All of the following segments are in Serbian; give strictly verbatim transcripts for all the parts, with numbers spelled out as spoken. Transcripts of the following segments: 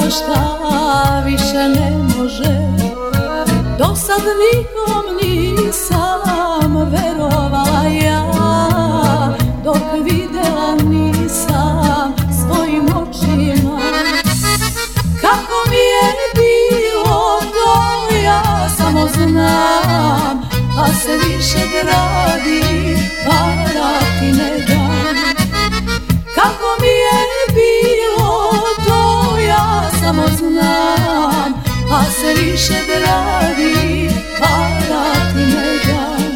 šta više ne može. Do sad nikom nisam verovala ja, dok videla nisam svojim očima. Kako mi je bilo to ja samo znam, a se više dragi varati ne dam. Kako mi je bilo to ja samo znam, a se više dragi varati ne dam.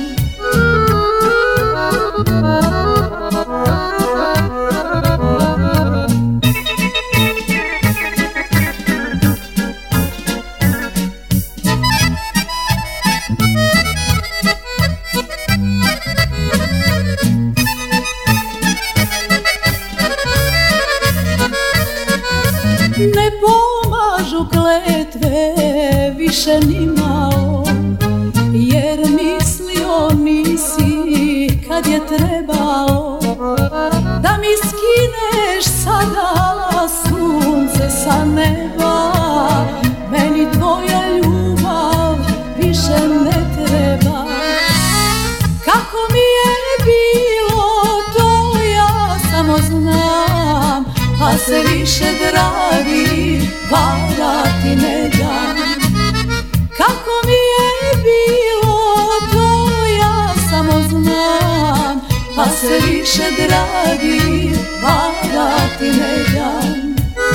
Ne pomažu kletve više ni malo, jer mislio nisi kad je trebalo da mi skineš sada sunce sa neba. Meni tvoja ljubav više ne treba. Kako mi je bilo to ja samo znam, a se više dragi varati ne dam. Kako mi je bilo to ja samo znam, a se više dragi varati ne dam.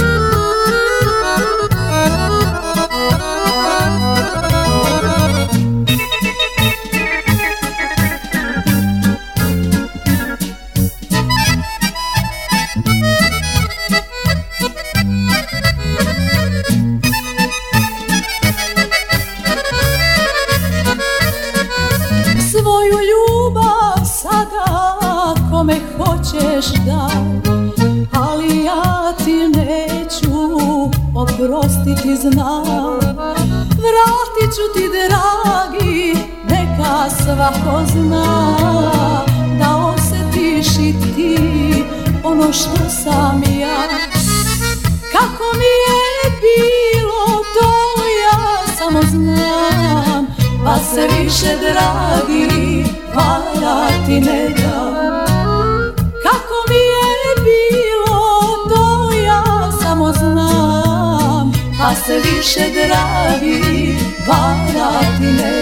Svoju ljubav sada kome hoćeš daj, ali ja ti neću oprostiti znam. Vratit ću ti dragi, neka svako zna, da osjetiš i ti ono što sam ja. Kako mi je bilo to ja samo znam, pa se više dragi varati ne dam. Kako mi je bilo to ja samo znam, pa se više dragi varati ne dam.